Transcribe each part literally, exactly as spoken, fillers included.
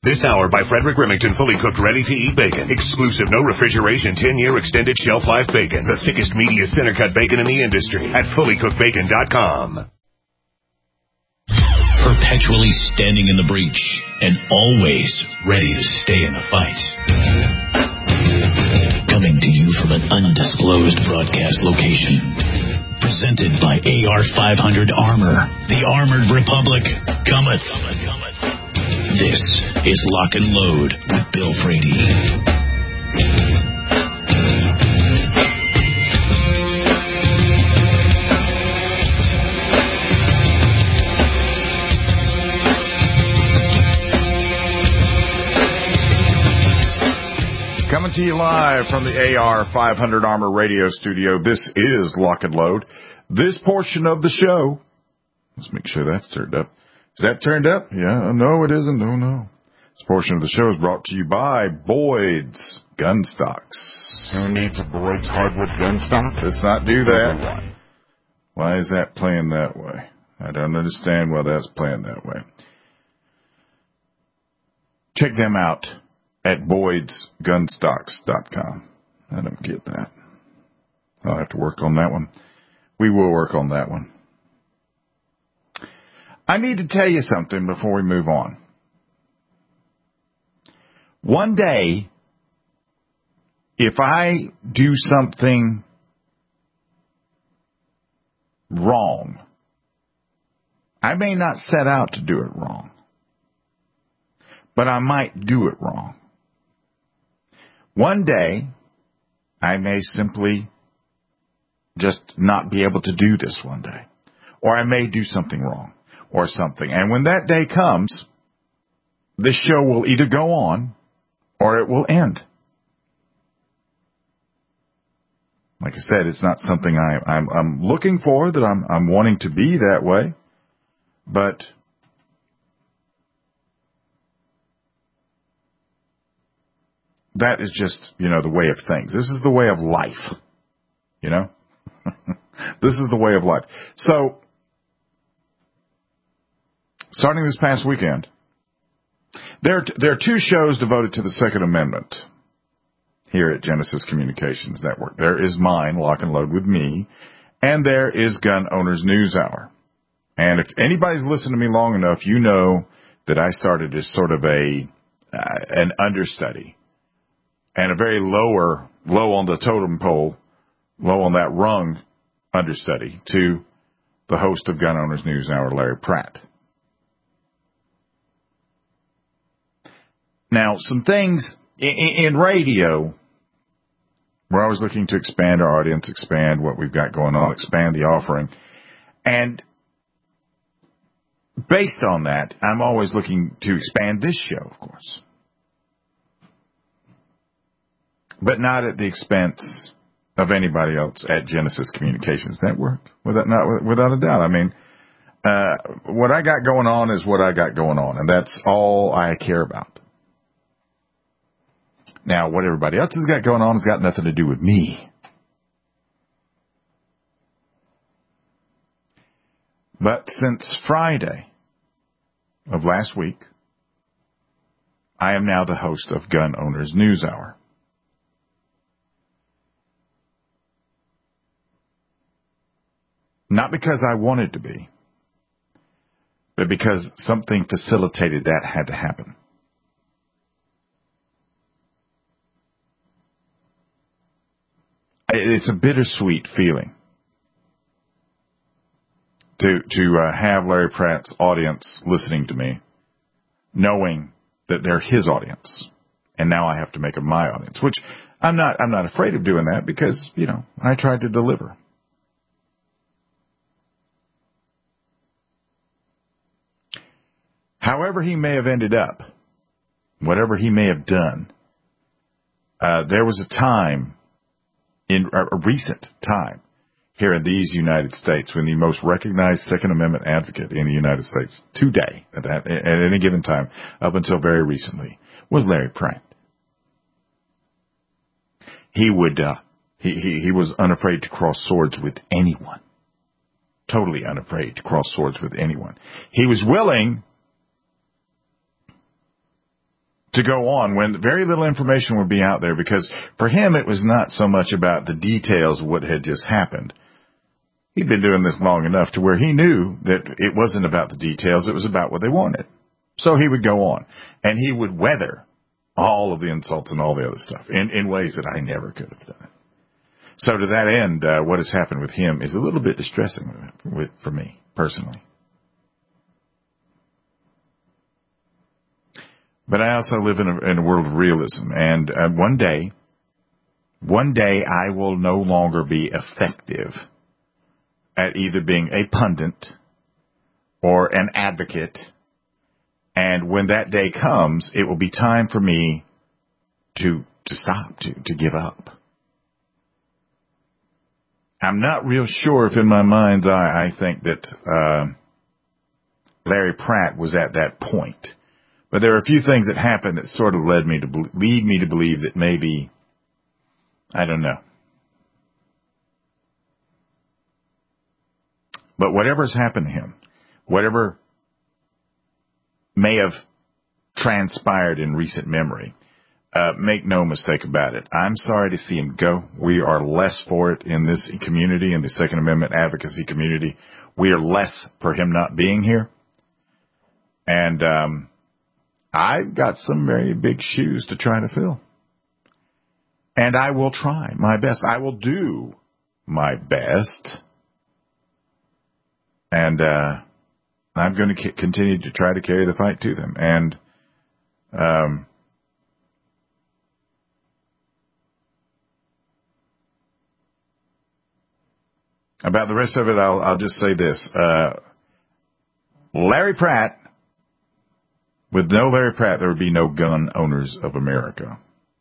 This hour by Frederick Remington, fully cooked, ready-to-eat bacon. Exclusive, no refrigeration, ten-year extended shelf life bacon. The thickest, meatiest center-cut bacon in the industry at fully cooked bacon dot com. Perpetually standing in the breach and always ready to stay in the fight. Coming to you from an undisclosed broadcast location. Presented by A R five hundred Armor. The Armored Republic cometh. This is Lock and Load with Bill Frady. Coming to you live from the A R five hundred Armor Radio Studio. This is Lock and Load. This portion of the show, let's make sure that's turned up. Is that turned up? Yeah, no, it isn't. Oh, no. This portion of the show is brought to you by Boyd's Gun Stocks. Who needs a Boyd's hardwood gun stock? Let's not do that. Why is that playing that way? I don't understand why that's playing that way. Check them out at boyds gun stocks dot com. I don't get that. I'll have to work on that one. We will work on that one. I need to tell you something before we move on. One day, if I do something wrong, I may not set out to do it wrong, but I might do it wrong. One day, I may simply just not be able to do this one day, or I may do something wrong. Or something. And when that day comes, this show will either go on or it will end. Like I said, it's not something I, I'm, I'm looking for, that I'm, I'm wanting to be that way. But that is just, you know, the way of things. This is the way of life. You know? This is the way of life. So, starting this past weekend, there, there are two shows devoted to the Second Amendment here at Genesis Communications Network. There is mine, Lock and Load with me, and there is Gun Owners News Hour. And if anybody's listened to me long enough, you know that I started as sort of a uh, an understudy and a very lower, low on the totem pole, low on that rung understudy to the host of Gun Owners News Hour, Larry Pratt. Now, some things in, in radio, we're always looking to expand our audience, expand what we've got going on, expand the offering. And based on that, I'm always looking to expand this show, of course. But not at the expense of anybody else at Genesis Communications Network, without, not, without a doubt. I mean, uh, what I got going on is what I got going on, and that's all I care about. Now, what everybody else has got going on has got nothing to do with me. But since Friday of last week, I am now the host of Gun Owners News Hour. Not because I wanted to be, but because something facilitated that had to happen. It's a bittersweet feeling to to uh, have Larry Pratt's audience listening to me, knowing that they're his audience, and now I have to make them my audience. Which I'm not. I'm not afraid of doing that because you know I tried to deliver. However he may have ended up, whatever he may have done, uh, there was a time. In a recent time here in these United States, when the most recognized Second Amendment advocate in the United States today, at, that, at any given time, up until very recently, was Larry Pratt. He would, uh, he, he, he was unafraid to cross swords with anyone. Totally unafraid to cross swords with anyone. He was willing to go on when very little information would be out there, because for him it was not so much about the details of what had just happened. He'd been doing this long enough to where he knew that it wasn't about the details, it was about what they wanted. So he would go on, and he would weather all of the insults and all the other stuff in, in ways that I never could have done. So to that end, uh, what has happened with him is a little bit distressing with, for me, personally. But I also live in a, in a world of realism, and uh, one day, one day I will no longer be effective at either being a pundit or an advocate. And when that day comes, it will be time for me to to stop, to, to give up. I'm not real sure if in my mind's eye I think that uh, Larry Pratt was at that point. But there are a few things that happened that sort of led me to be- lead me to believe that maybe, I don't know. But whatever's happened to him, whatever may have transpired in recent memory, uh, make no mistake about it. I'm sorry to see him go. We are less for it in this community, in the Second Amendment advocacy community. We are less for him not being here. And um, I've got some very big shoes to try to fill. And I will try my best. I will do my best. And uh, I'm going to c- continue to try to carry the fight to them. And um, about the rest of it, I'll, I'll just say this. Uh, Larry Pratt, with no Larry Pratt, there would be no Gun Owners of America.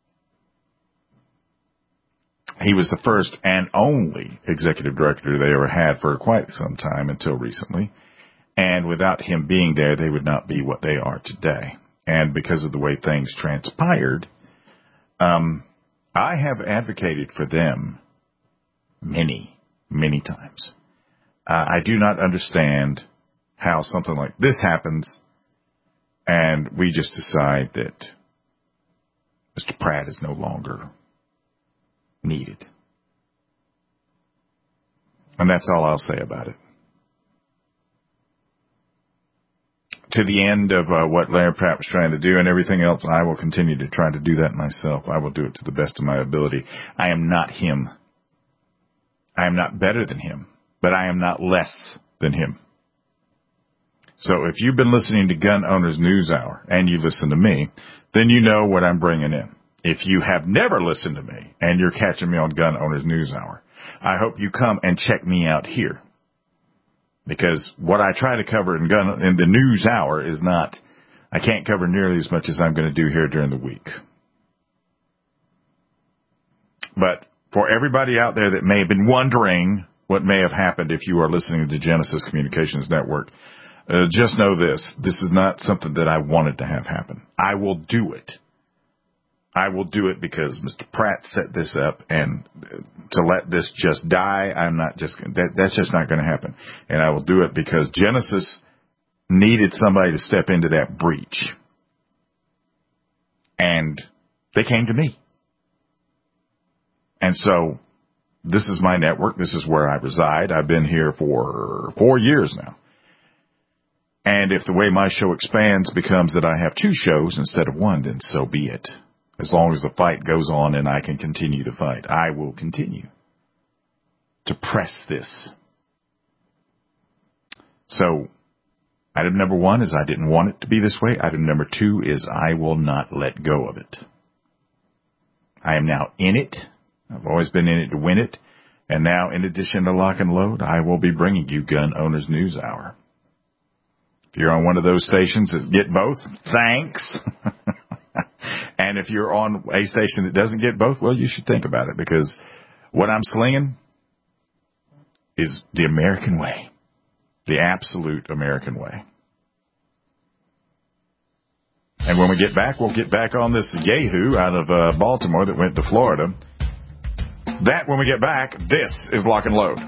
He was the first and only executive director they ever had for quite some time until recently. And without him being there, they would not be what they are today. And because of the way things transpired, um, I have advocated for them many, many times. Uh, I do not understand how something like this happens and we just decide that Mister Pratt is no longer needed. And that's all I'll say about it. To the end of uh, what Larry Pratt was trying to do and everything else, I will continue to try to do that myself. I will do it to the best of my ability. I am not him. I am not better than him, but I am not less than him. So if you've been listening to Gun Owners News Hour and you listen to me, then you know what I'm bringing in. If you have never listened to me and you're catching me on Gun Owners News Hour, I hope you come and check me out here. Because what I try to cover in gun in the news hour is not, I can't cover nearly as much as I'm going to do here during the week. But for everybody out there that may have been wondering what may have happened if you are listening to Genesis Communications Network, uh, just know this. This is not something that I wanted to have happen. I will do it. I will do it because Mister Pratt set this up, and to let this just die, I'm not just, that, that's just not going to happen. And I will do it because Genesis needed somebody to step into that breach. And they came to me. And so this is my network. This is where I reside. I've been here for four years now. And if the way my show expands becomes that I have two shows instead of one, then so be it. As long as the fight goes on and I can continue to fight, I will continue to press this. So, item number one is I didn't want it to be this way. Item number two is I will not let go of it. I am now in it. I've always been in it to win it. And now, in addition to Lock and Load, I will be bringing you Gun Owners News Hour. If you're on one of those stations that get both, thanks. And if you're on a station that doesn't get both, well, you should think about it, because what I'm slinging is the American way, the absolute American way. And when we get back, we'll get back on this yahoo out of uh, Baltimore that went to Florida. That when we get back, this is Lock and Load.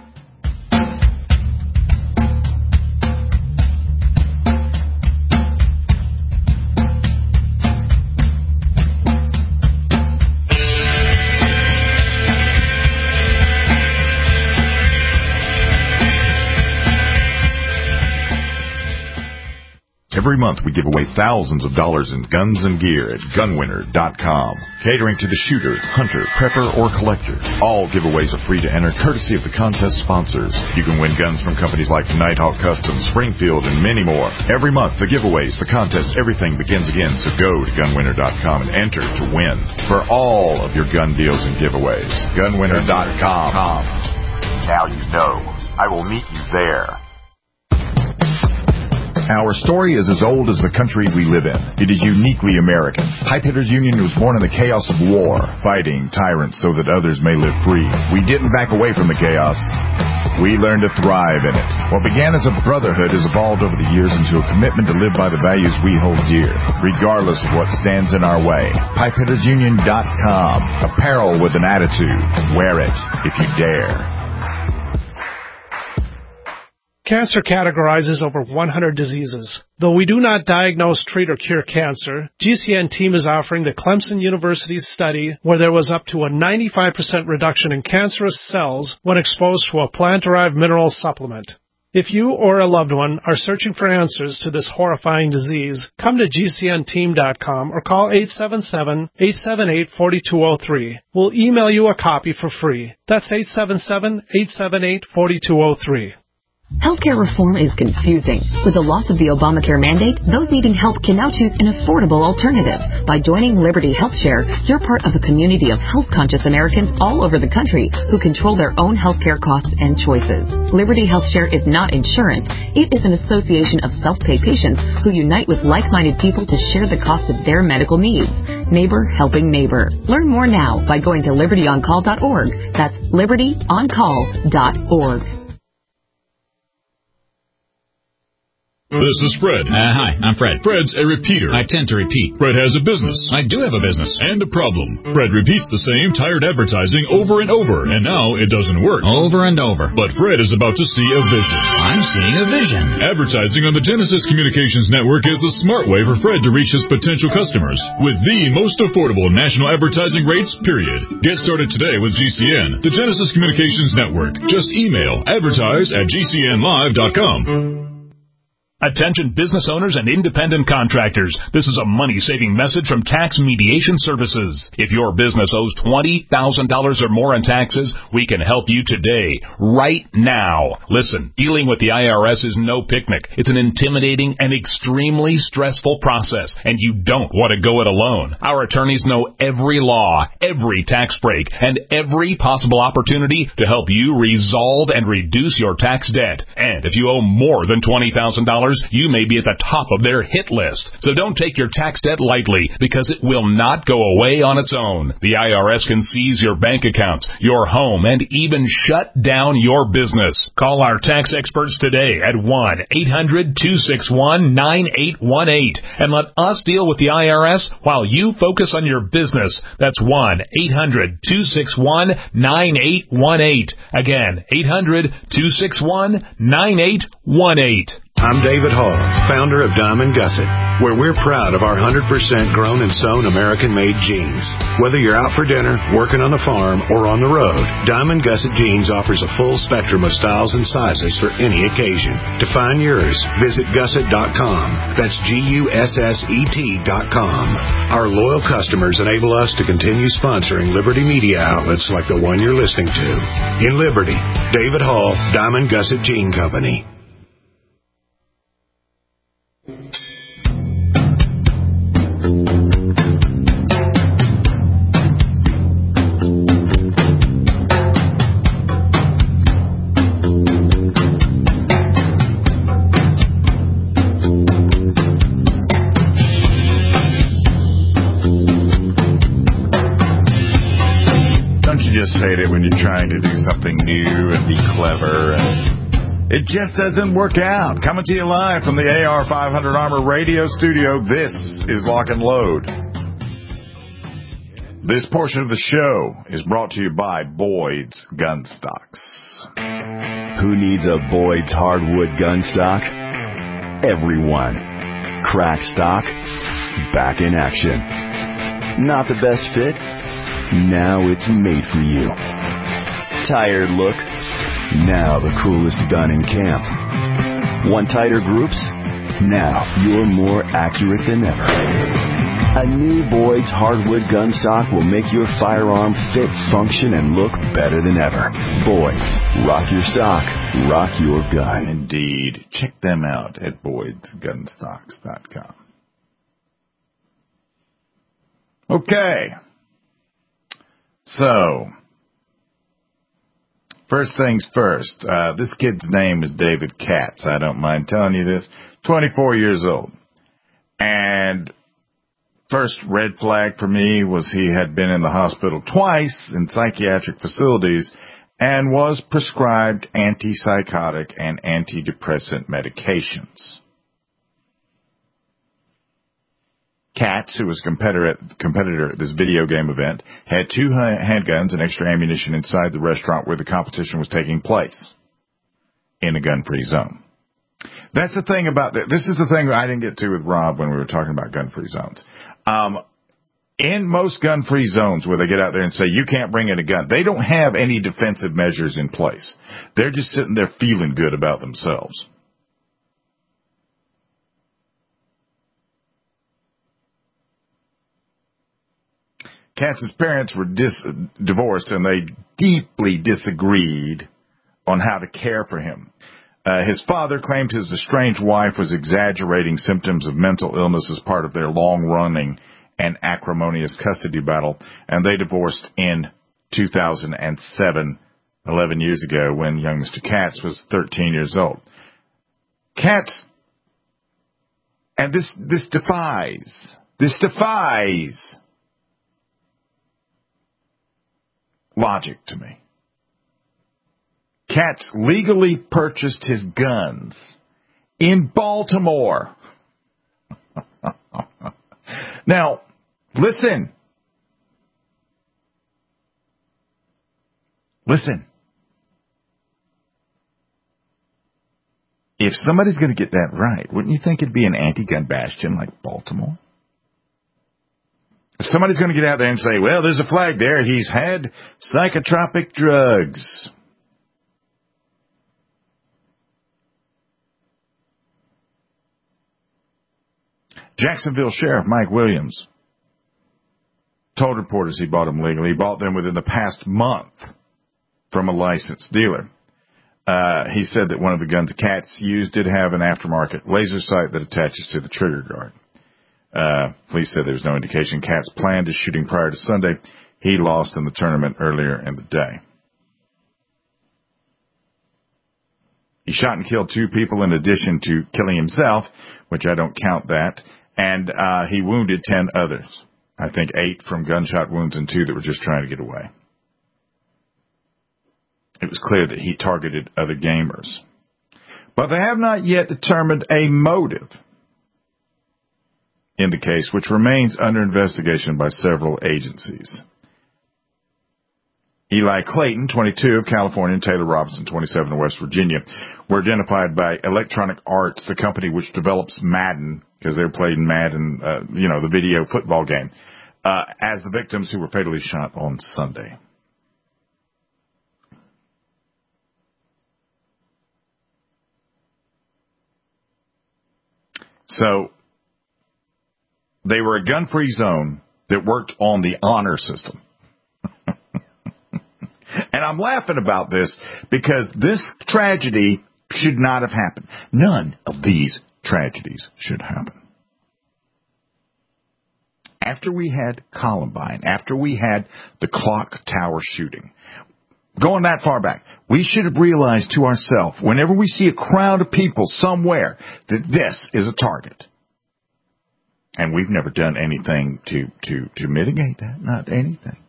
Every month we give away thousands of dollars in guns and gear at gun winner dot com. Catering to the shooter, hunter, prepper, or collector. All giveaways are free to enter, courtesy of the contest sponsors. You can win guns from companies like Nighthawk Customs, Springfield, and many more. Every month, the giveaways, the contests, everything begins again. So go to gun winner dot com and enter to win for all of your gun deals and giveaways. gun winner dot com. Now you know. I will meet you there. Our story is as old as the country we live in. It is uniquely American. Pipe Hitters Union was born in the chaos of war, fighting tyrants so that others may live free. We didn't back away from the chaos. We learned to thrive in it. What began as a brotherhood has evolved over the years into a commitment to live by the values we hold dear, regardless of what stands in our way. pipe hitters union dot com. Apparel with an attitude. Wear it if you dare. Cancer categorizes over one hundred diseases. Though we do not diagnose, treat, or cure cancer, G C N team is offering the Clemson University study where there was up to a ninety-five percent reduction in cancerous cells when exposed to a plant-derived mineral supplement. If you or a loved one are searching for answers to this horrifying disease, come to G C N team dot com or call eight seven seven, eight seven eight, four two zero three. We'll email you a copy for free. That's eight seven seven, eight seven eight, four two zero three. Healthcare reform is confusing. With the loss of the Obamacare mandate, those needing help can now choose an affordable alternative. By joining Liberty HealthShare, you're part of a community of health-conscious Americans all over the country who control their own healthcare costs and choices. Liberty HealthShare is not insurance. It is an association of self-pay patients who unite with like-minded people to share the cost of their medical needs. Neighbor helping neighbor. Learn more now by going to liberty on call dot org. That's liberty on call dot org. This is Fred. Uh, hi, I'm Fred. Fred's a repeater. I tend to repeat. Fred has a business. I do have a business. And a problem. Fred repeats the same tired advertising over and over, and now it doesn't work. Over and over. But Fred is about to see a vision. I'm seeing a vision. Advertising on the Genesis Communications Network is the smart way for Fred to reach his potential customers with the most affordable national advertising rates, period. Get started today with G C N, the Genesis Communications Network. Just email advertise at g c n live dot com. Attention business owners and independent contractors. This is a money-saving message from Tax Mediation Services. If your business owes twenty thousand dollars or more in taxes, we can help you today, right now. Listen, dealing with the I R S is no picnic. It's an intimidating and extremely stressful process, and you don't want to go it alone. Our attorneys know every law, every tax break, and every possible opportunity to help you resolve and reduce your tax debt. And if you owe more than twenty thousand dollars, you may be at the top of their hit list. So don't take your tax debt lightly, because it will not go away on its own. The I R S can seize your bank account, your home, and even shut down your business. Call our tax experts today at one eight hundred, two six one, nine eight one eight and let us deal with the I R S while you focus on your business. That's one eight hundred, two six one, nine eight one eight. Again, eight hundred, two six one, nine eight one eight. I'm David Hall, founder of Diamond Gusset, where we're proud of our one hundred percent grown and sewn American-made jeans. Whether you're out for dinner, working on the farm, or on the road, Diamond Gusset Jeans offers a full spectrum of styles and sizes for any occasion. To find yours, visit gusset dot com. That's G U S S E T dot com. Our loyal customers enable us to continue sponsoring Liberty media outlets like the one you're listening to. In Liberty, David Hall, Diamond Gusset Jean Company. Don't you just hate it when you're trying to do something new and be clever and it just doesn't work out? Coming to you live from the A R five hundred Armor Radio Studio, this is Lock and Load. This portion of the show is brought to you by Boyd's Gun Stocks. Who needs a Boyd's hardwood gun stock? Everyone. Crack stock, back in action. Not the best fit? Now it's made for you. Tired look? Now the coolest gun in camp. Want tighter groups? Now you're more accurate than ever. A new Boyd's hardwood gun stock will make your firearm fit, function, and look better than ever. Boyd's. Rock your stock. Rock your gun. Indeed. Check them out at boyds gun stocks dot com. Okay. So, first things first. Uh, this kid's name is David Katz. I don't mind telling you this. twenty-four years old. And first red flag for me was he had been in the hospital twice in psychiatric facilities and was prescribed antipsychotic and antidepressant medications. Katz, who was a competitor at, competitor at this video game event, had two handguns and extra ammunition inside the restaurant where the competition was taking place in a gun-free zone. That's the thing about that. This is the thing I didn't get to with Rob when we were talking about gun-free zones. Um, in most gun-free zones where they get out there and say, you can't bring in a gun, they don't have any defensive measures in place. They're just sitting there feeling good about themselves. Katz's parents were dis- divorced, and they deeply disagreed on how to care for him. Uh, his father claimed his estranged wife was exaggerating symptoms of mental illness as part of their long-running and acrimonious custody battle, and they divorced in two thousand seven, eleven years ago, when young Mister Katz was thirteen years old. Katz, and this, this defies, this defies logic to me. Katz legally purchased his guns in Baltimore. Now, listen. Listen. If somebody's going to get that right, wouldn't you think it'd be an anti-gun bastion like Baltimore? If somebody's going to get out there and say, well, there's a flag there, he's had psychotropic drugs. Jacksonville Sheriff Mike Williams told reporters he bought them legally. He bought them within the past month from a licensed dealer. Uh, he said that one of the guns Katz used did have an aftermarket laser sight that attaches to the trigger guard. Uh, police said there was no indication Katz planned his shooting prior to Sunday. He lost in the tournament earlier in the day. He shot and killed two people in addition to killing himself, which I don't count that. And uh, he wounded ten others. I think eight from gunshot wounds and two that were just trying to get away. It was clear that he targeted other gamers. But they have not yet determined a motive in the case, which remains under investigation by several agencies. Eli Clayton, twenty-two, of California, and Taylor Robinson, twenty-seven, of West Virginia, were identified by Electronic Arts, the company which develops Madden, because they were playing Madden, uh, you know, the video football game, uh, as the victims who were fatally shot on Sunday. So, they were a gun-free zone that worked on the honor system. And I'm laughing about this because this tragedy should not have happened. None of these tragedies should happen. After we had Columbine, after we had the clock tower shooting, going that far back, we should have realized to ourselves, whenever we see a crowd of people somewhere, that this is a target. And we've never done anything to, to, to mitigate that. Not anything.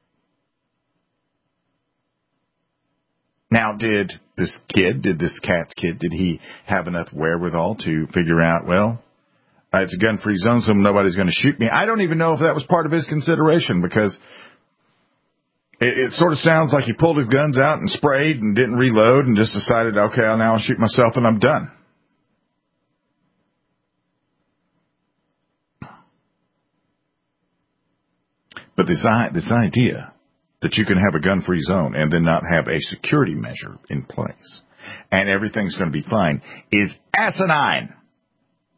Now, did this kid, did this Katz kid, did he have enough wherewithal to figure out, well, uh, it's a gun-free zone, so nobody's going to shoot me? I don't even know if that was part of his consideration, because it, it sort of sounds like he pulled his guns out and sprayed and didn't reload and just decided, okay, I'll now I'll shoot myself and I'm done. But this, this idea that you can have a gun-free zone and then not have a security measure in place and everything's going to be fine is asinine.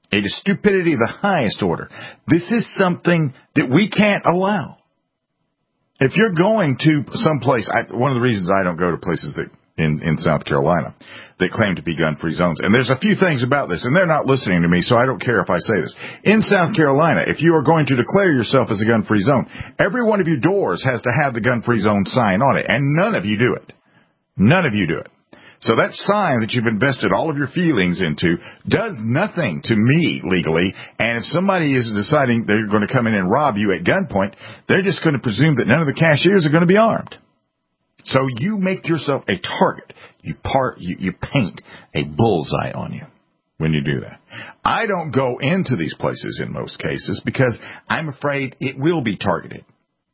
It is stupidity of the highest order. This is something that we can't allow. If you're going to someplace, I, one of the reasons I don't go to places that in, in South Carolina that claim to be gun-free zones, and there's a few things about this, and they're not listening to me, so I don't care if I say this. In South Carolina, if you are going to declare yourself as a gun-free zone, every one of your doors has to have the gun-free zone sign on it, and none of you do it. None of you do it. So that sign that you've invested all of your feelings into does nothing to me legally, and if somebody is deciding they're going to come in and rob you at gunpoint, they're just going to presume that none of the cashiers are going to be armed. So you make yourself a target. You part, you, you paint a bullseye on you when you do that. I don't go into these places in most cases because I'm afraid it will be targeted.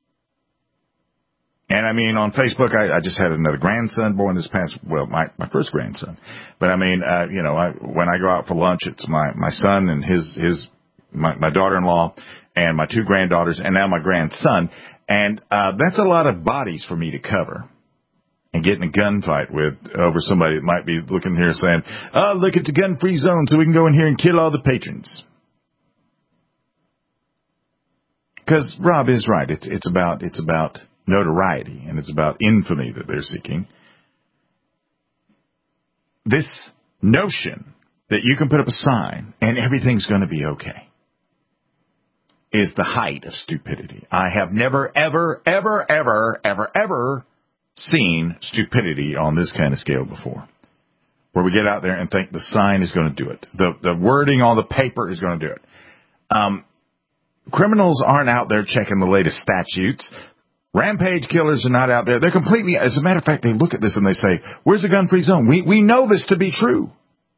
And I mean, on Facebook, I, I just had another grandson born this past, well, my, my first grandson. But I mean, uh, you know, I, when I go out for lunch, it's my, my son and his, his, my, my daughter-in-law and my two granddaughters and now my grandson. And, uh, that's a lot of bodies for me to cover and get in a gunfight with over somebody that might be looking here saying, oh, look, it's a gun-free zone so we can go in here and kill all the patrons. Because Rob is right. It's, it's about, it's about notoriety, and it's about infamy that they're seeking. This notion that you can put up a sign and everything's going to be okay is the height of stupidity. I have never, ever, ever, ever, ever, ever seen stupidity on this kind of scale before, where we get out there and think the sign is going to do it. The, the wording on the paper is going to do it. Um, criminals aren't out there checking the latest statutes. Rampage killers are not out there. They're completely, as a matter of fact, they look at this and they say, where's the gun-free zone? We, we know this to be true.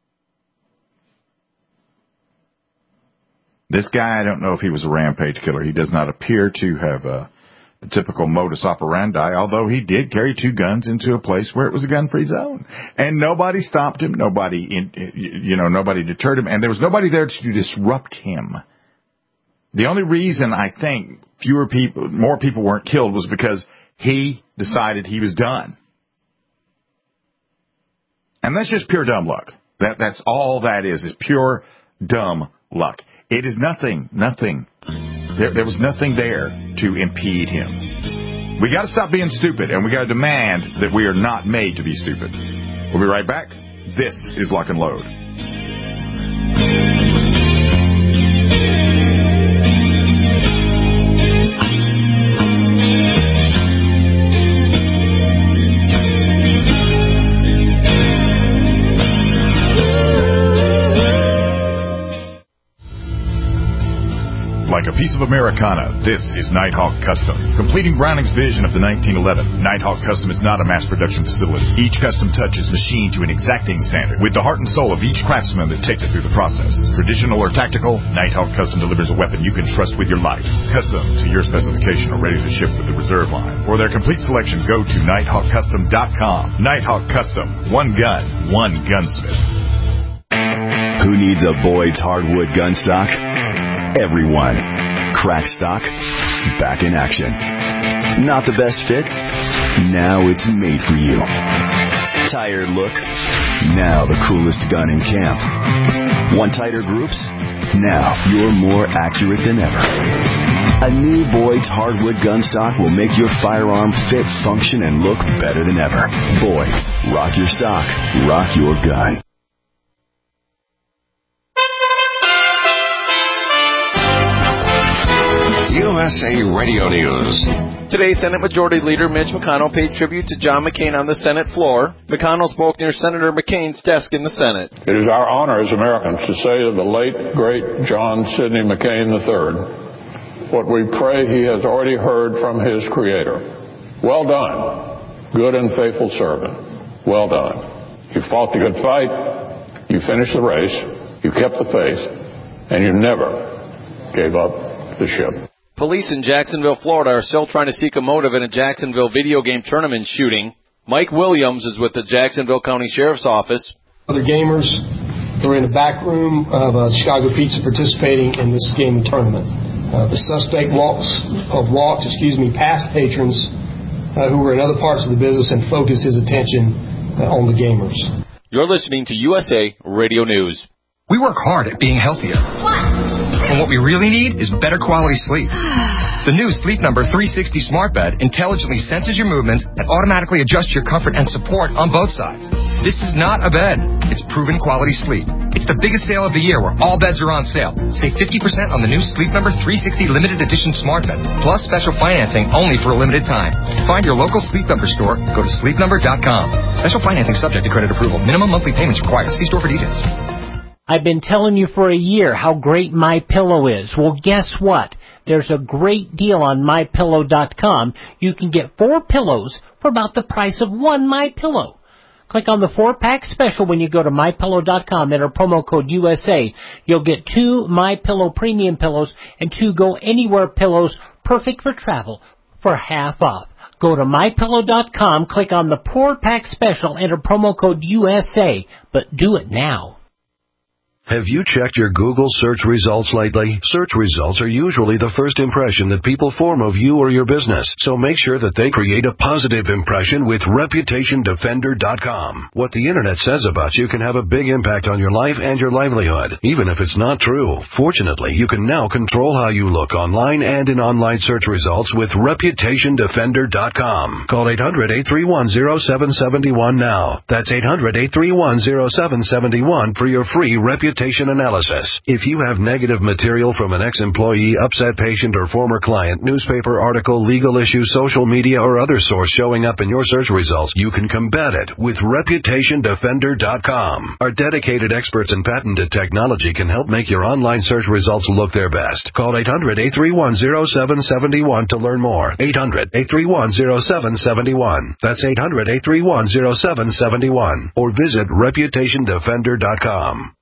This guy, I don't know if he was a rampage killer. He does not appear to have uh, the typical modus operandi, although he did carry two guns into a place where it was a gun-free zone. And nobody stopped him. Nobody, in, you know, nobody deterred him. And there was nobody there to disrupt him. The only reason I think fewer people, more people weren't killed was because he decided he was done. And that's just pure dumb luck. That, that's all that is, is pure dumb luck. It is nothing, nothing. There, there was nothing there to impede him. We got to stop being stupid, and we got to demand that we are not made to be stupid. We'll be right back. This is Lock and Load. Like a piece of Americana, this is Nighthawk Custom. Completing Browning's vision of the nineteen eleven, Nighthawk Custom is not a mass production facility. Each custom touch is machined to an exacting standard, with the heart and soul of each craftsman that takes it through the process. Traditional or tactical, Nighthawk Custom delivers a weapon you can trust with your life. Custom to your specification or ready to ship with the reserve line. For their complete selection, go to nighthawk custom dot com. Nighthawk Custom. One gun, one gunsmith. Who needs a Boyd's hardwood gun stock? Everyone. Crack stock, back in action. Not the best fit? Now it's made for you. Tired look? Now the coolest gun in camp. Want tighter groups? Now you're more accurate than ever. A new Boyd's hardwood gun stock will make your firearm fit, function, and look better than ever. Boyd's. Rock your stock. Rock your gun. U S A Radio News. Today, Senate Majority Leader Mitch McConnell paid tribute to John McCain on the Senate floor. McConnell spoke near Senator McCain's desk in the Senate. It is our honor as Americans to say of the late, great John Sidney McCain the third, what we pray he has already heard from his Creator. Well done, good and faithful servant. Well done. You fought the good fight, you finished the race, you kept the faith, and you never gave up the ship. Police in Jacksonville, Florida are still trying to seek a motive in a Jacksonville video game tournament shooting. Mike Williams is with the Jacksonville County Sheriff's Office. Other gamers were in the back room of uh, Chicago Pizza participating in this gaming tournament. Uh, the suspect walks, uh, walked, excuse me, past patrons uh, who were in other parts of the business and focused his attention uh, on the gamers. You're listening to U S A Radio News. We work hard at being healthier. And what we really need is better quality sleep. The new Sleep Number three sixty smart bed intelligently senses your movements and automatically adjusts your comfort and support on both sides. This is not a bed. It's proven quality sleep. It's the biggest sale of the year where all beds are on sale. Save fifty percent on the new Sleep Number three sixty limited edition smart bed, plus special financing only for a limited time. To find your local Sleep Number store, go to sleep number dot com. Special financing subject to credit approval. Minimum monthly payments required. See store for details. I've been telling you for a year how great MyPillow is. Well, guess what? There's a great deal on my pillow dot com. You can get four pillows for about the price of one MyPillow. Click on the four-pack special when you go to my pillow dot com. Enter promo code U S A. You'll get two MyPillow premium pillows and two Go Anywhere pillows, perfect for travel, for half off. Go to my pillow dot com, click on the four-pack special, enter promo code U S A, but do it now. Have you checked your Google search results lately? Search results are usually the first impression that people form of you or your business, so make sure that they create a positive impression with reputation defender dot com. What the Internet says about you can have a big impact on your life and your livelihood, even if it's not true. Fortunately, you can now control how you look online and in online search results with reputation defender dot com. Call eight hundred, eight three one, zero seven seven one now. That's eight hundred, eight three one, zero seven seven one for your free reputation analysis. If you have negative material from an ex-employee, upset patient, or former client, newspaper article, legal issue, social media, or other source showing up in your search results, you can combat it with reputation defender dot com. Our dedicated experts in patented technology can help make your online search results look their best. Call eight hundred, eight three one, zero seven seven one to learn more. eight hundred, eight three one, zero seven seven one. That's eight hundred, eight three one, zero seven seven one. Or visit reputation defender dot com.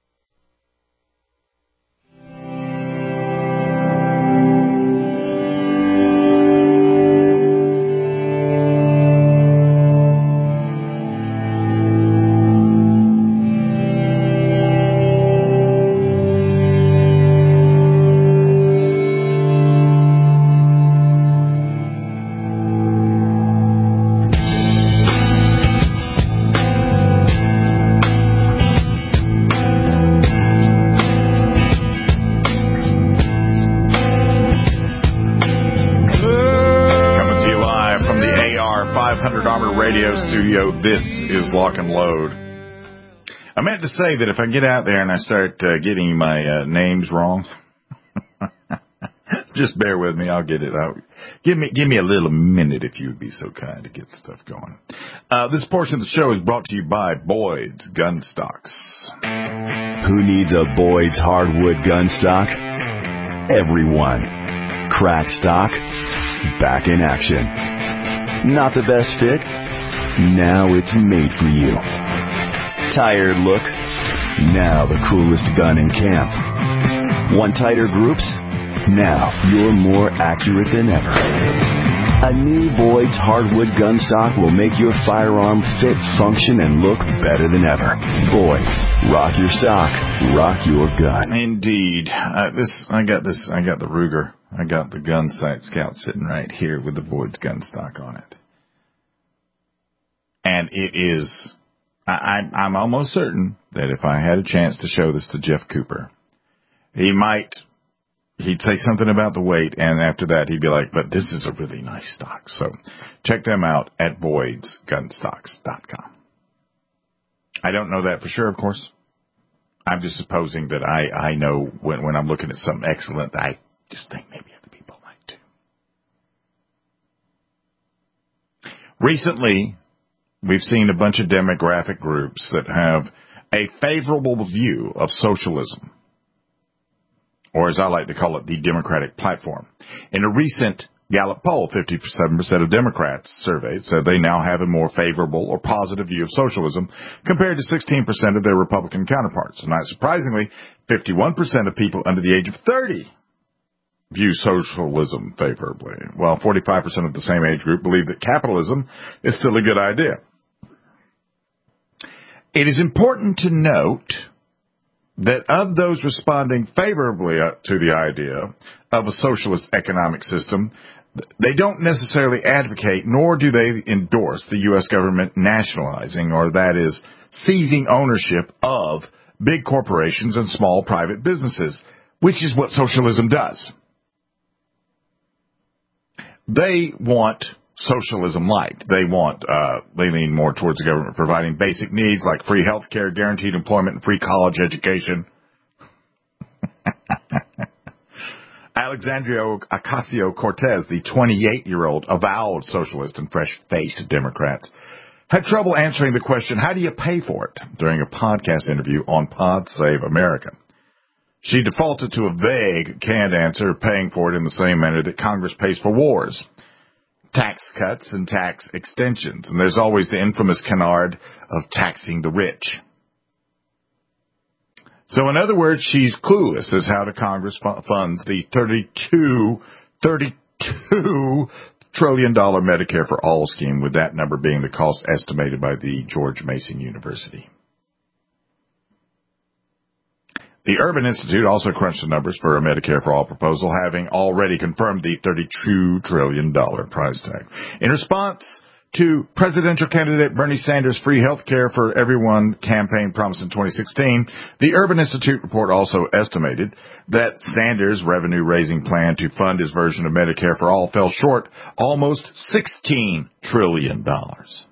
Studio, this is Lock and Load. I meant to say that if I get out there and I start uh, getting my uh, names wrong, just bear with me. I'll get it out. Give me, give me a little minute if you would be so kind to get stuff going. Uh, this portion of the show is brought to you by Boyd's Gun Stocks. Who needs a Boyd's hardwood gun stock? Everyone. Crack stock, back in action. Not the best fit? Now it's made for you. Tired look? Now the coolest gun in camp. Want tighter groups? Now you're more accurate than ever. A new Boyd's hardwood gun stock will make your firearm fit, function, and look better than ever. Boyd's, rock your stock, rock your gun. Indeed. Uh, this I got this. I got the Ruger. I got the Gun Sight Scout sitting right here with the Boyd's gun stock on it. And it is, I, I'm almost certain that if I had a chance to show this to Jeff Cooper, he might, he'd say something about the weight, and after that he'd be like, but this is a really nice stock. So check them out at Boyds Gun Stocks dot com. I don't know that for sure, of course. I'm just supposing that I, I know when, when I'm looking at something excellent, I just think maybe other people might too. Recently, we've seen a bunch of demographic groups that have a favorable view of socialism, or as I like to call it, the Democratic platform. In a recent Gallup poll, fifty-seven percent of Democrats surveyed said they now have a more favorable or positive view of socialism compared to sixteen percent of their Republican counterparts. And not surprisingly, fifty-one percent of people under the age of thirty view socialism favorably, while forty-five percent of the same age group believe that capitalism is still a good idea. It is important to note that of those responding favorably to the idea of a socialist economic system, they don't necessarily advocate, nor do they endorse the U S government nationalizing, or that is, seizing ownership of big corporations and small private businesses, which is what socialism does. They want socialism light. They want, uh, they lean more towards the government providing basic needs like free health care, guaranteed employment, and free college education. Alexandria Ocasio-Cortez, the twenty-eight-year-old avowed socialist and fresh-faced Democrat, had trouble answering the question, how do you pay for it, during a podcast interview on Pod Save America. She defaulted to a vague, canned answer, paying for it in the same manner that Congress pays for wars. Tax cuts and tax extensions. And there's always the infamous canard of taxing the rich. So in other words, she's clueless as how the Congress funds the thirty-two, thirty-two trillion dollars Medicare for All scheme, with that number being the cost estimated by the George Mason University. The Urban Institute also crunched the numbers for a Medicare for All proposal, having already confirmed the thirty-two trillion dollars price tag. In response to presidential candidate Bernie Sanders' free health care for everyone campaign promise in twenty sixteen, the Urban Institute report also estimated that Sanders' revenue-raising plan to fund his version of Medicare for All fell short almost sixteen trillion dollars.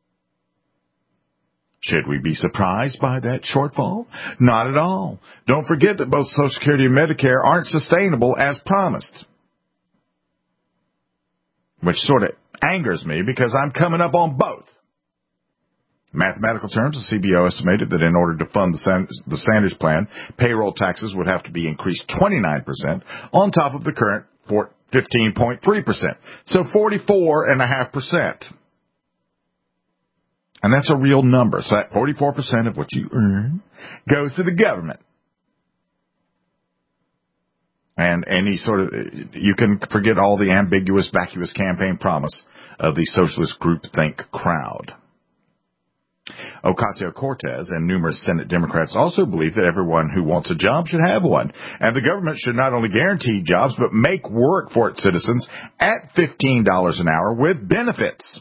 Should we be surprised by that shortfall? Not at all. Don't forget that both Social Security and Medicare aren't sustainable as promised. Which sort of angers me because I'm coming up on both. In mathematical terms, the C B O estimated that in order to fund the Sanders, the Sanders plan, payroll taxes would have to be increased twenty-nine percent on top of the current fifteen point three percent. So forty-four point five percent. And that's a real number. So that forty-four percent of what you earn goes to the government. And any sort of, you can forget all the ambiguous, vacuous campaign promise of the socialist groupthink crowd. Ocasio-Cortez and numerous Senate Democrats also believe that everyone who wants a job should have one. And the government should not only guarantee jobs, but make work for its citizens at fifteen dollars an hour with benefits.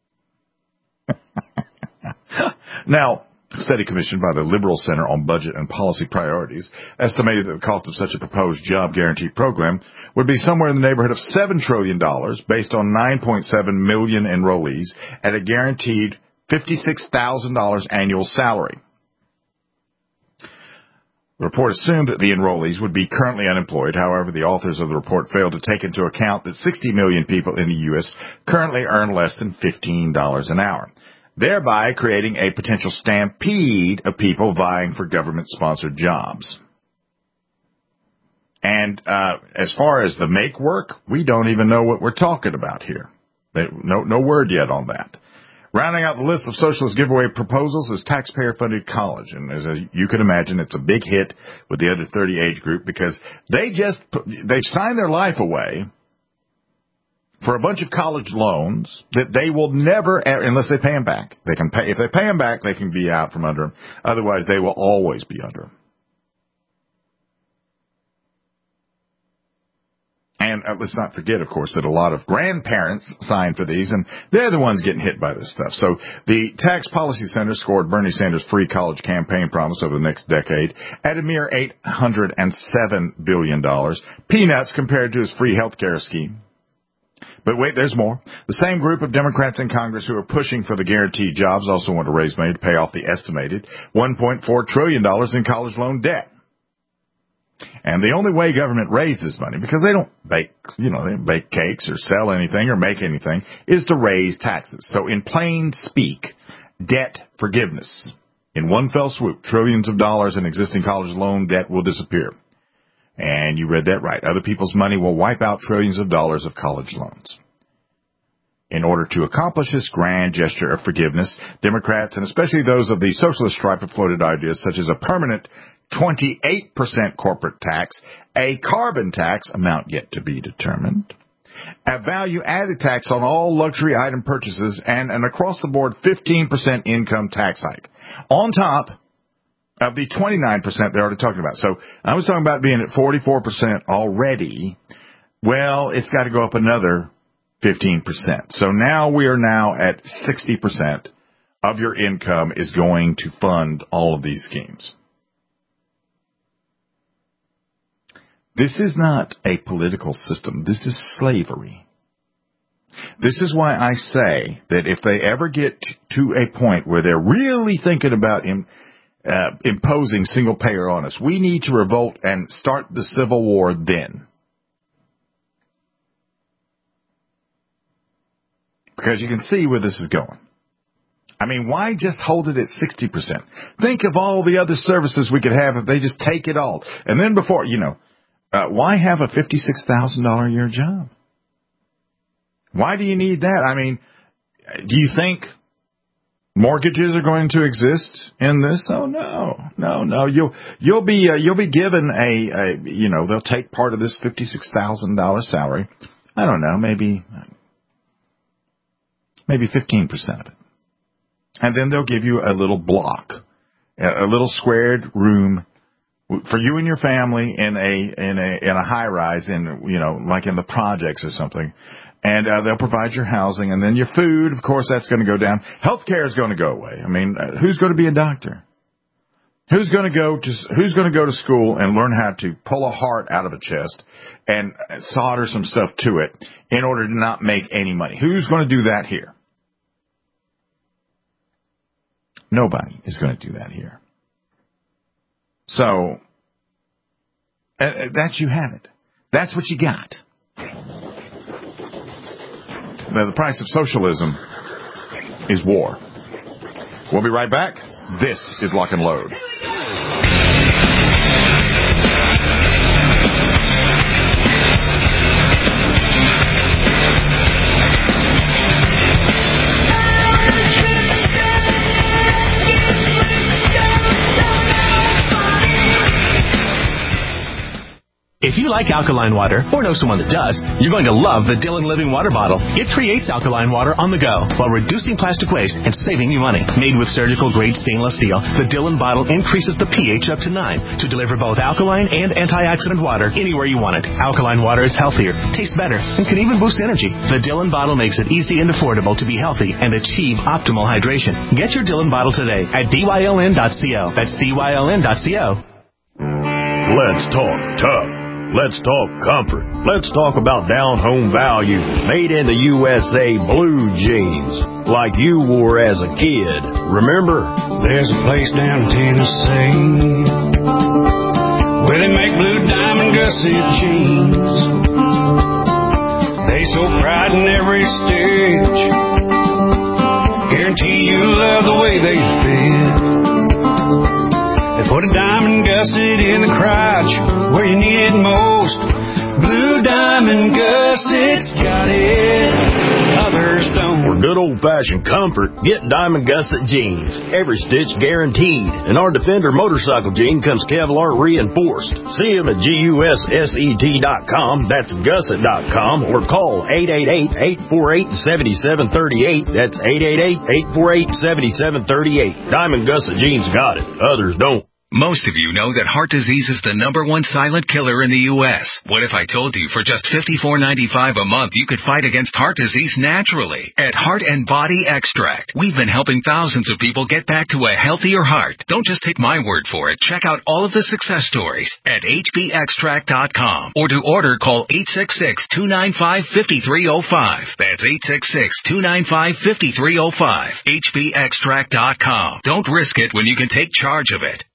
Now, a study commissioned by the Liberal Center on Budget and Policy Priorities estimated that the cost of such a proposed job guarantee program would be somewhere in the neighborhood of seven trillion dollars based on nine point seven million enrollees at a guaranteed fifty-six thousand dollars annual salary. The report assumed that the enrollees would be currently unemployed. However, the authors of the report failed to take into account that sixty million people in the U S currently earn less than fifteen dollars an hour, thereby creating a potential stampede of people vying for government-sponsored jobs. And uh as far as the make work, we don't even know what we're talking about here. They, no, no word yet on that. Rounding out the list of socialist giveaway proposals is taxpayer-funded college. And as you can imagine, it's a big hit with the under thirty age group because they just, they've signed their life away for a bunch of college loans that they will never, unless they pay them back. They can pay, if they pay them back, they can be out from under them. Otherwise, they will always be under them. And uh, let's not forget, of course, that a lot of grandparents signed for these, and they're the ones getting hit by this stuff. So the Tax Policy Center scored Bernie Sanders' free college campaign promise over the next decade at a mere eight hundred seven billion dollars. Peanuts compared to his free health care scheme. But wait, there's more. The same group of Democrats in Congress who are pushing for the guaranteed jobs also want to raise money to pay off the estimated one point four trillion dollars in college loan debt. And the only way government raises money, because they don't bake, you know, they don't bake cakes or sell anything or make anything, is to raise taxes. So in plain speak, debt forgiveness. In one fell swoop, trillions of dollars in existing college loan debt will disappear. And you read that right. Other people's money will wipe out trillions of dollars of college loans. In order to accomplish this grand gesture of forgiveness, Democrats, and especially those of the socialist stripe, have floated ideas such as a permanent twenty-eight percent corporate tax, a carbon tax, amount yet to be determined, a value-added tax on all luxury item purchases, and an across-the-board fifteen percent income tax hike, on top of the twenty-nine percent they're already talking about. So I was talking about being at forty-four percent already. Well, it's got to go up another fifteen percent. So now we are now at sixty percent of your income is going to fund all of these schemes. This is not a political system. This is slavery. This is why I say that if they ever get to a point where they're really thinking about im- uh, imposing single payer on us, we need to revolt and start the Civil War then. Because you can see where this is going. I mean, why just hold it at sixty percent? Think of all the other services we could have if they just take it all. And then before, you know, uh, why have a fifty-six thousand dollars a year job? Why do you need that? I mean, do you think mortgages are going to exist in this? Oh, no, no, no. You'll, you'll be, uh, you'll be given a, a, you know, they'll take part of this fifty-six thousand dollars salary. I don't know, maybe, maybe fifteen percent of it. And then they'll give you a little block, a little squared room for you and your family in a in a in a high rise, in you know like in the projects or something. And uh, they'll provide your housing, and then your food. Of course, that's going to go down. Healthcare is going to go away. I mean, uh, who's going to be a doctor? Who's going to go to Who's going to go to school and learn how to pull a heart out of a chest and solder some stuff to it in order to not make any money? Who's going to do that here? Nobody is going to do that here. So, uh, that you have it. That's what you got. Now, the price of socialism is war. We'll be right back. This is Lock and Load. If you like alkaline water, or know someone that does, you're going to love the Dylan Living Water Bottle. It creates alkaline water on the go while reducing plastic waste and saving you money. Made with surgical-grade stainless steel, the Dylan bottle increases the pH up to nine to deliver both alkaline and antioxidant water anywhere you want it. Alkaline water is healthier, tastes better, and can even boost energy. The Dylan bottle makes it easy and affordable to be healthy and achieve optimal hydration. Get your Dylan bottle today at D Y L N dot co. That's D Y L N dot co. Let's talk tough. Let's talk comfort. Let's talk about down-home value. Made in the U S A blue jeans, like you wore as a kid. Remember? There's a place down in Tennessee where they make blue diamond gusset jeans. They so pride in every stitch. Guarantee you love the way they fit. They put a diamond gusset in the crotch where you need it most. Blue diamond gussets got it, others don't. For good old-fashioned comfort, get Diamond Gusset jeans. Every stitch guaranteed. And our Defender motorcycle jean comes Kevlar reinforced. See them at G U S S E T dot com. That's gusset dot com. Or call eight eight eight, eight four eight, seven seven three eight. That's eight eight eight, eight four eight, seven seven three eight. Diamond Gusset jeans got it. Others don't. Most of you know that heart disease is the number one silent killer in the U S What if I told you for just fifty-four ninety-five a month you could fight against heart disease naturally? At Heart and Body Extract, we've been helping thousands of people get back to a healthier heart. Don't just take my word for it. Check out all of the success stories at H B extract dot com. Or to order, call eight six six, two nine five, five three zero five. That's eight six six, two nine five, five three zero five. H B extract dot com. Don't risk it when you can take charge of it.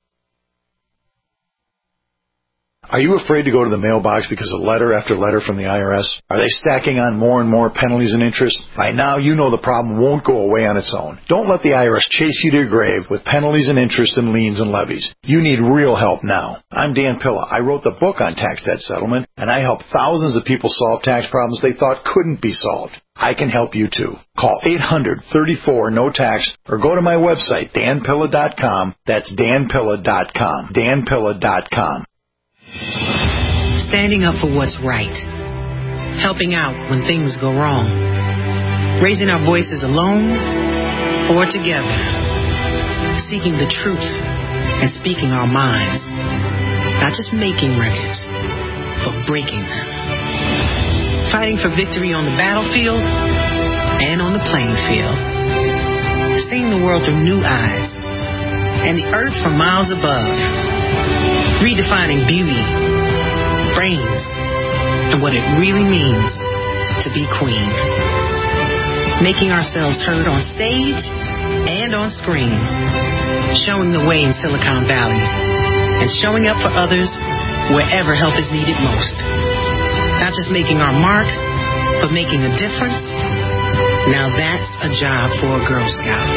Are you afraid to go to the mailbox because of letter after letter from the I R S? Are they stacking on more and more penalties and interest? By now, you know the problem won't go away on its own. Don't let the I R S chase you to your grave with penalties and interest and liens and levies. You need real help now. I'm Dan Pilla. I wrote the book on tax debt settlement, and I help thousands of people solve tax problems they thought couldn't be solved. I can help you too. Call eight hundred, thirty-four, no tax or go to my website, dan pilla dot com. That's dan pilla dot com. dan pilla dot com. Standing up for what's right. Helping out when things go wrong. Raising our voices alone or together. Seeking the truth and speaking our minds. Not just making records, but breaking them. Fighting for victory on the battlefield and on the playing field. Seeing the world through new eyes and the earth from miles above. Redefining beauty, brains, and what it really means to be queen. Making ourselves heard on stage and on screen, showing the way in Silicon Valley, and showing up for others wherever help is needed most. Not just making our mark, but making a difference. Now that's a job for a Girl Scout.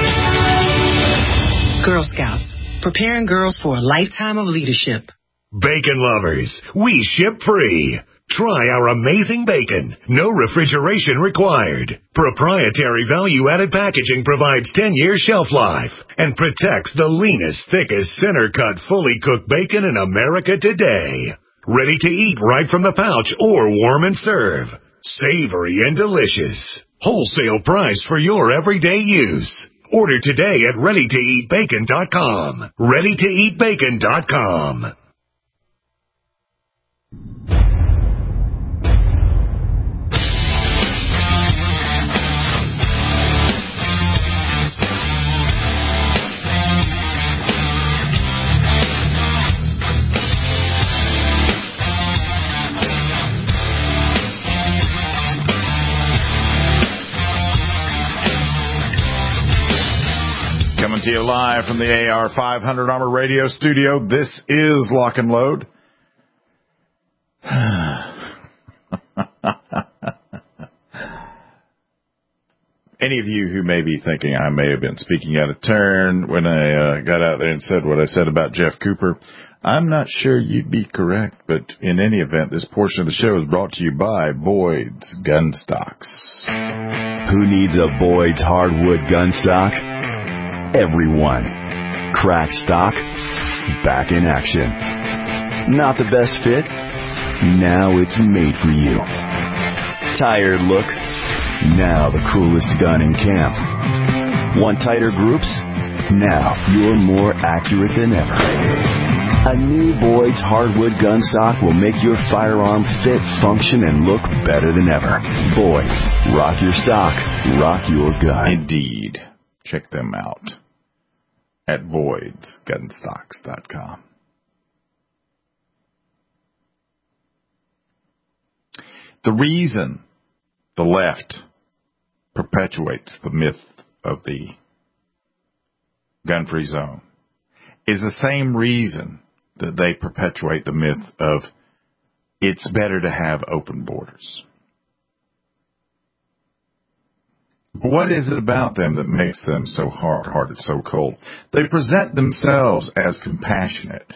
Girl Scouts, preparing girls for a lifetime of leadership. Bacon lovers, we ship free. Try our amazing bacon. No refrigeration required. Proprietary value-added packaging provides ten years shelf life and protects the leanest, thickest, center-cut, fully cooked bacon in America today. Ready to eat right from the pouch or warm and serve. Savory and delicious. Wholesale price for your everyday use. Order today at ready to eat bacon dot com. ready to eat bacon dot com. Coming to you live from the A R five hundred Armor Radio Studio, this is Lock and Load. Any of you who may be thinking I may have been speaking out of turn when I uh, got out there and said what I said about Jeff Cooper, I'm not sure you'd be correct, but in any event, this portion of the show is brought to you by Boyd's Gun Stocks. Who needs a Boyd's hardwood gun stock? Everyone. Crack stock, back in action. Not the best fit? Now it's made for you. Tired look? Now the coolest gun in camp. Want tighter groups? Now you're more accurate than ever. A new Boyd's hardwood gun stock will make your firearm fit, function, and look better than ever. Boyd's. Rock your stock. Rock your gun. Indeed. Check them out at boyds gun stocks dot com. The reason the left perpetuates the myth of the gun-free zone is the same reason that they perpetuate the myth of it's better to have open borders. What is it about them that makes them so hard-hearted, so cold? They present themselves as compassionate.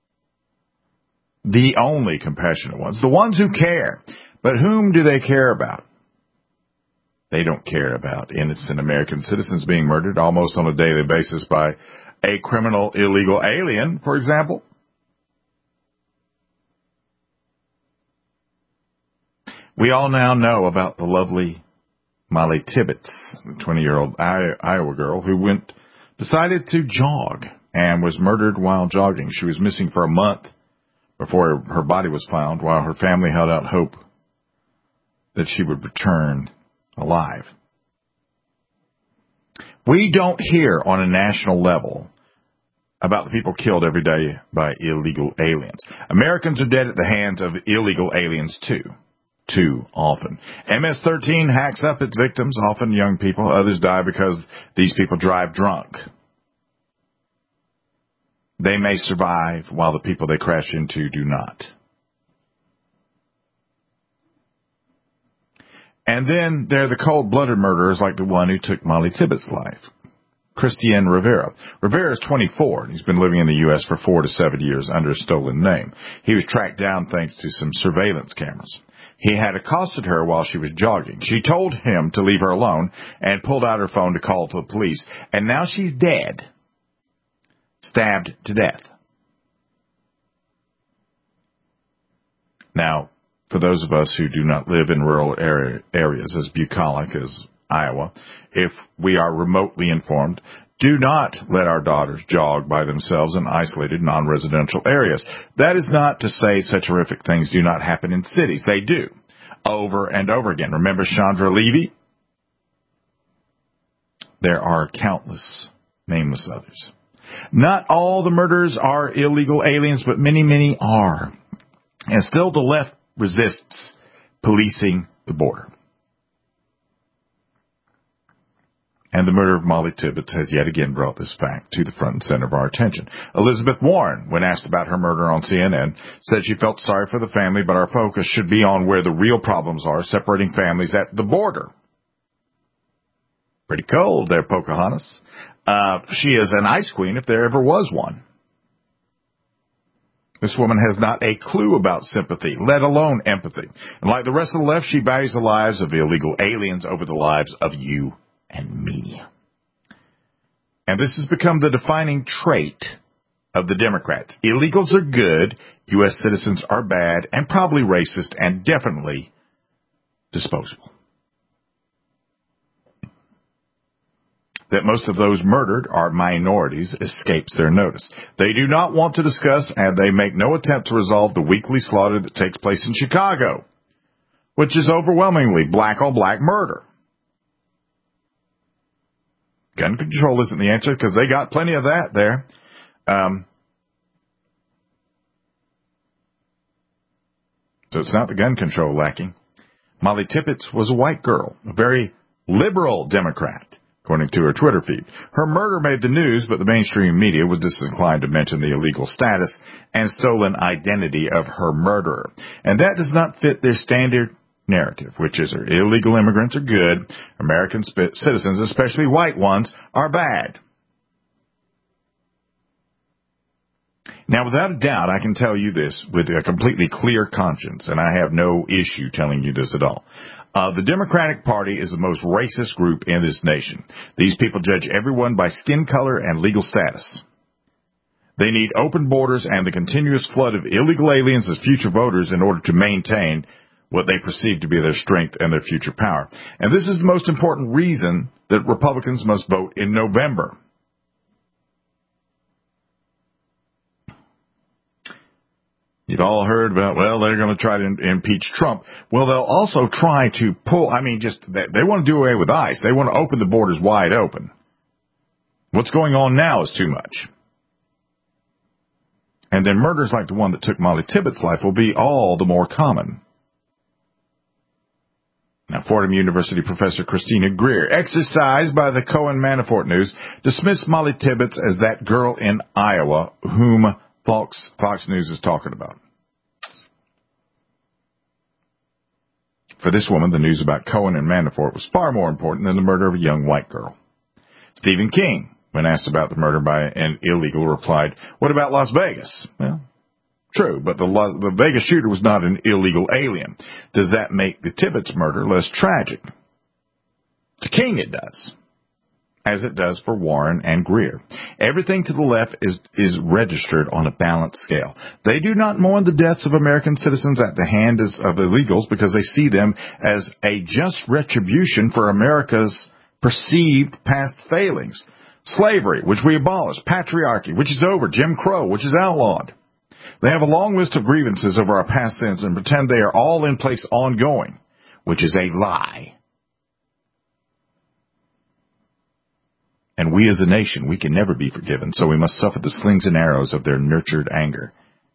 The only compassionate ones. The ones who care. But whom do they care about? They don't care about innocent American citizens being murdered almost on a daily basis by a criminal illegal alien, for example. We all now know about the lovely Molly Tibbetts, the twenty-year-old Iowa girl who went, decided to jog and was murdered while jogging. She was missing for a month before her body was found, while her family held out hope that she would return alive. We don't hear on a national level about the people killed every day by illegal aliens. Americans are dead at the hands of illegal aliens too. Too often. M S thirteen hacks up its victims, often young people. Others die because these people drive drunk. They may survive while the people they crash into do not. And then there are the cold-blooded murderers like the one who took Molly Tibbetts' life, Christian Rivera. Rivera is twenty-four, and he's been living in the U S for four to seven years under a stolen name. He was tracked down thanks to some surveillance cameras. He had accosted her while she was jogging. She told him to leave her alone and pulled out her phone to call to the police. And now she's dead, stabbed to death. Now, for those of us who do not live in rural area, areas as bucolic as Iowa, if we are remotely informed, do not let our daughters jog by themselves in isolated, non-residential areas. That is not to say such horrific things do not happen in cities. They do, over and over again. Remember Chandra Levy? There are countless nameless others. Not all the murderers are illegal aliens, but many, many are. And still the left resists policing the border. And the murder of Molly Tibbetts has yet again brought this fact to the front and center of our attention. Elizabeth Warren, when asked about her murder on C N N, said she felt sorry for the family, but our focus should be on where the real problems are, separating families at the border. Pretty cold there, Pocahontas. Uh, she is an ice queen if there ever was one. This woman has not a clue about sympathy, let alone empathy. And like the rest of the left, she values the lives of illegal aliens over the lives of you and me. And this has become the defining trait of the Democrats. Illegals are good, U S citizens are bad, and probably racist, and definitely disposable. That most of those murdered are minorities escapes their notice. They do not want to discuss, and they make no attempt to resolve the weekly slaughter that takes place in Chicago, which is overwhelmingly black-on-black murder. Gun control isn't the answer, because they got plenty of that there. Um, so it's not the gun control lacking. Molly Tibbetts was a white girl, a very liberal Democrat, according to her Twitter feed. Her murder made the news, but the mainstream media was disinclined to mention the illegal status and stolen identity of her murderer. And that does not fit their standard narrative, which is illegal immigrants are good, American citizens, especially white ones, are bad. Now, without a doubt, I can tell you this with a completely clear conscience, and I have no issue telling you this at all. Uh, the Democratic Party is the most racist group in this nation. These people judge everyone by skin color and legal status. They need open borders and the continuous flood of illegal aliens as future voters in order to maintain what they perceive to be their strength and their future power. And this is the most important reason that Republicans must vote in November. You've all heard about, well, they're going to try to impeach Trump. Well, they'll also try to pull, I mean, just, they, they want to do away with ICE. They want to open the borders wide open. What's going on now is too much. And then murders like the one that took Molly Tibbetts' life will be all the more common. Now, Fordham University professor Christina Greer, exercised by the Cohen-Manafort news, dismissed Molly Tibbetts as that girl in Iowa whom Fox, Fox News is talking about. For this woman, the news about Cohen and Manafort was far more important than the murder of a young white girl. Stephen King, when asked about the murder by an illegal, replied, "What about Las Vegas?" Well, true, but the, the Vegas shooter was not an illegal alien. Does that make the Tibbetts murder less tragic? To King it does, as it does for Warren and Greer. Everything to the left is, is registered on a balanced scale. They do not mourn the deaths of American citizens at the hands of illegals because they see them as a just retribution for America's perceived past failings. Slavery, which we abolished, patriarchy, which is over, Jim Crow, which is outlawed. They have a long list of grievances over our past sins and pretend they are all in place ongoing, which is a lie. And we as a nation, we can never be forgiven, so we must suffer the slings and arrows of their nurtured anger.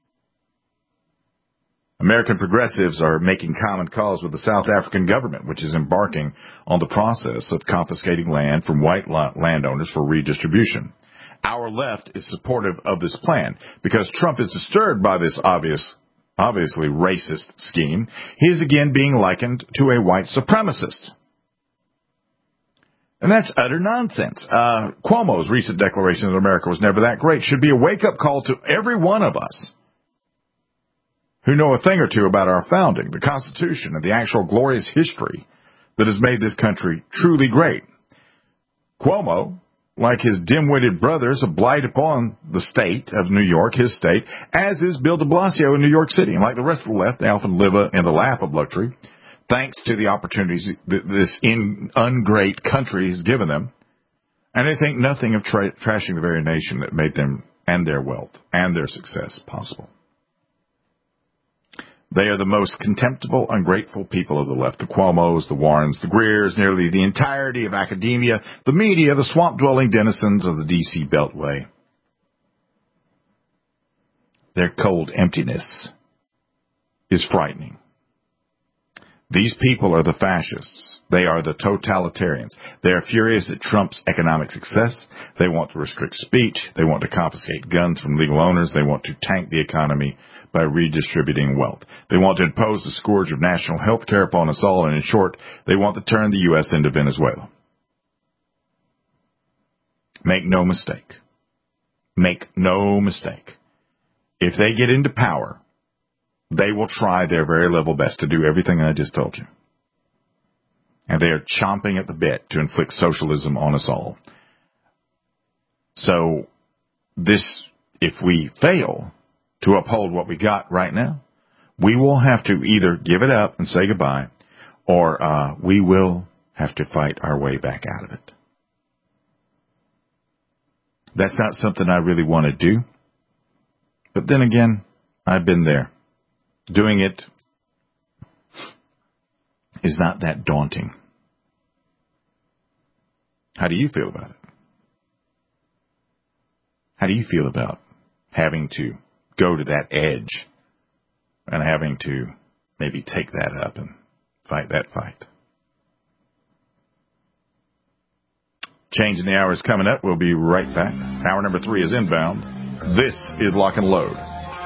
American progressives are making common cause with the South African government, which is embarking on the process of confiscating land from white landowners for redistribution. Our left is supportive of this plan because Trump is disturbed by this obvious, obviously racist scheme. He is again being likened to a white supremacist. And that's utter nonsense. Uh, Cuomo's recent declaration that America was never that great should be a wake-up call to every one of us who know a thing or two about our founding, the Constitution, and the actual glorious history that has made this country truly great. Cuomo, like his dim-witted brothers, a blight upon the state of New York, his state, as is Bill de Blasio in New York City. And like the rest of the left, they often live in the lap of luxury, thanks to the opportunities that this in ungreat country has given them. And they think nothing of tra- trashing the very nation that made them and their wealth and their success possible. They are the most contemptible, ungrateful people of the left. The Cuomos, the Warrens, the Greers, nearly the entirety of academia, the media, the swamp-dwelling denizens of the D C Beltway. Their cold emptiness is frightening. These people are the fascists. They are the totalitarians. They are furious at Trump's economic success. They want to restrict speech. They want to confiscate guns from legal owners. They want to tank the economy by redistributing wealth. They want to impose the scourge of national health care upon us all. And in short, they want to turn the U S into Venezuela. Make no mistake. Make no mistake. If they get into power, they will try their very level best to do everything I just told you. And they are chomping at the bit to inflict socialism on us all. So this, if we fail to uphold what we got right now, we will have to either give it up and say goodbye, or uh, we will have to fight our way back out of it. That's not something I really want to do. But then again, I've been there. Doing it is not that daunting. How do you feel about it? How do you feel about having to go to that edge and having to maybe take that up and fight that fight? Changing the hour is coming up. We'll be right back. Hour number three is inbound. This is Lock and Load.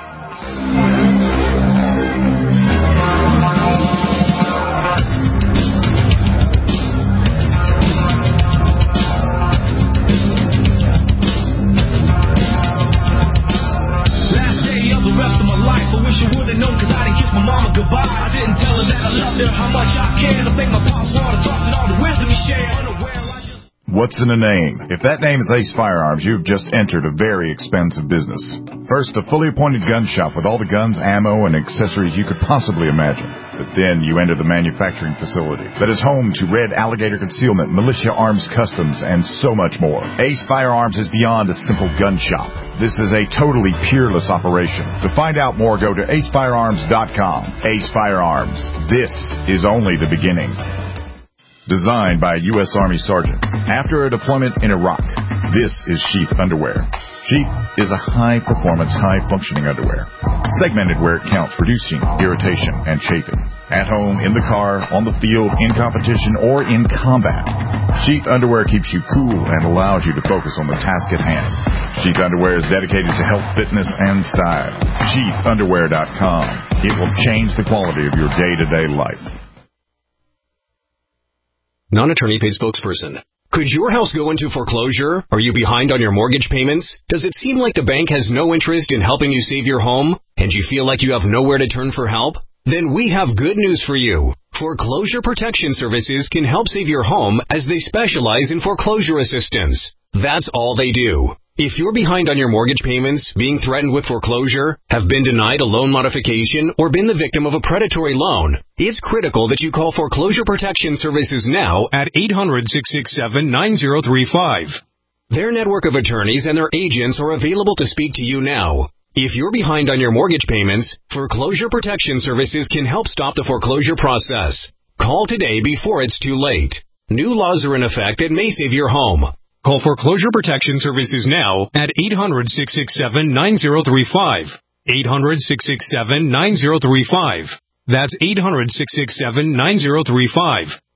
What's in a name? If that name is Ace Firearms, you've just entered a very expensive business. First, a fully appointed gun shop with all the guns, ammo, and accessories you could possibly imagine. But then you enter the manufacturing facility that is home to Red Alligator Concealment, Militia Arms Customs, and so much more. Ace Firearms is beyond a simple gun shop. This is a totally peerless operation. To find out more, go to ace firearms dot com. Ace Firearms. This is only the beginning. Designed by a U S Army Sergeant. After a deployment in Iraq, this is Sheath Underwear. Sheath is a high-performance, high-functioning underwear. Segmented where it counts, reducing irritation and chafing. At home, in the car, on the field, in competition, or in combat. Sheath Underwear keeps you cool and allows you to focus on the task at hand. Sheath Underwear is dedicated to health, fitness, and style. sheath underwear dot com. It will change the quality of your day-to-day life. Non-attorney paid spokesperson. Could your house go into foreclosure? Are you behind on your mortgage payments? Does it seem like the bank has no interest in helping you save your home? And you feel like you have nowhere to turn for help? Then we have good news for you. Foreclosure Protection Services can help save your home as they specialize in foreclosure assistance. That's all they do. If you're behind on your mortgage payments, being threatened with foreclosure, have been denied a loan modification, or been the victim of a predatory loan, it's critical that you call Foreclosure Protection Services now at eight hundred, six six seven, nine zero three five. Their network of attorneys and their agents are available to speak to you now. If you're behind on your mortgage payments, Foreclosure Protection Services can help stop the foreclosure process. Call today before it's too late. New laws are in effect that may save your home. Call Foreclosure Protection Services now at eight hundred, six six seven, nine zero three five. eight hundred, six six seven, nine zero three five. That's eight hundred, six six seven, nine zero three five.